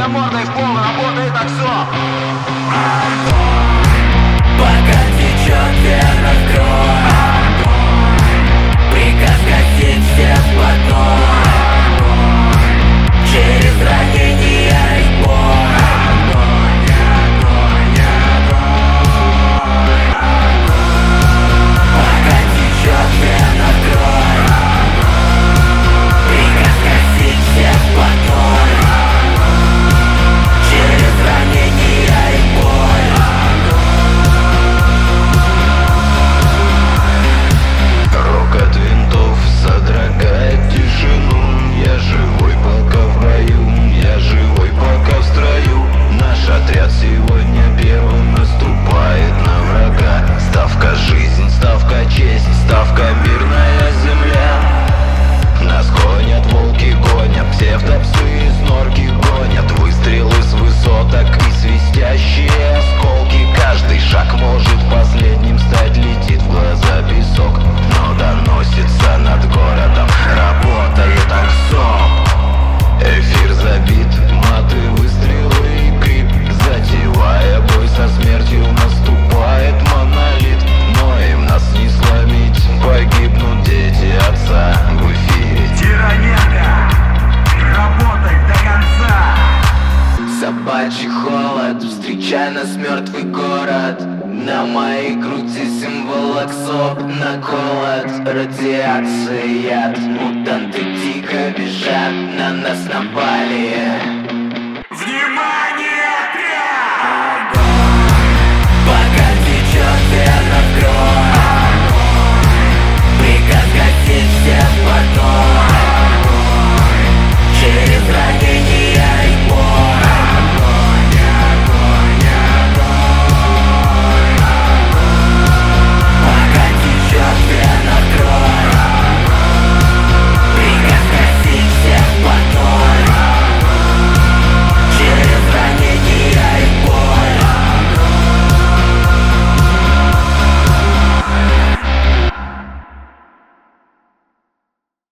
я мордой в пол, работает таксо. Пока течет вера кровь, приказ гасить всех потом. Через ранения и боль, пока течет вера кровь, приказ гасить всех потом. Через ранения и боль. Рокот винтов содрогает тишину. Я живой пока в бою, я живой пока в строю. Наш отряд сегодня первым наступает на врага. Ставка жизнь, ставка честь, ставка мирная земля. Нас гонят, волки гонят, псевдопсы и снорки гонят. Выстрелы с высоток и свистящие осколки. Каждый шаг может последним стать, летит в глаза песок. Но доносится над городом, работает аксоп. Эфир забит, маты, выстрелы и крип. Затевая бой со смертью, наступает монолит. Но им нас не сломить, погибнут дети отца. В эфире Тиранега, работать до конца. Собачий холод, встречай нас мертвый город. На моей груди символ аксоп, наколот. Радиация, яд, мутанты дико бежат, на нас напали. Внимание!